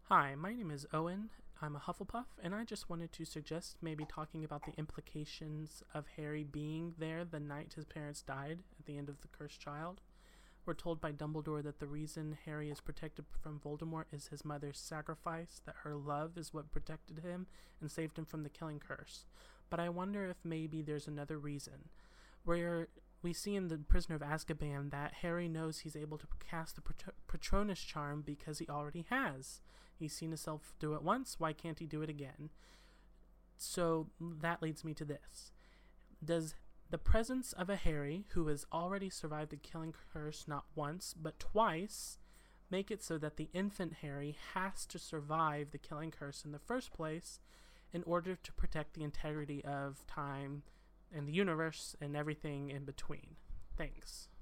Hi, my name is Owen. I'm a Hufflepuff, and I just wanted to suggest maybe talking about the implications of Harry being there the night his parents died at the end of The Cursed Child. We're told by Dumbledore that the reason Harry is protected from Voldemort is his mother's sacrifice, that her love is what protected him and saved him from the killing curse. But I wonder if maybe there's another reason, where we see in The Prisoner of Azkaban that Harry knows he's able to cast the Patronus charm because he already has. He's seen himself do it once, why can't he do it again? So that leads me to this. Does the presence of a Harry who has already survived the killing curse not once, but twice, make it so that the infant Harry has to survive the killing curse in the first place in order to protect the integrity of time and the universe and everything in between? Thanks.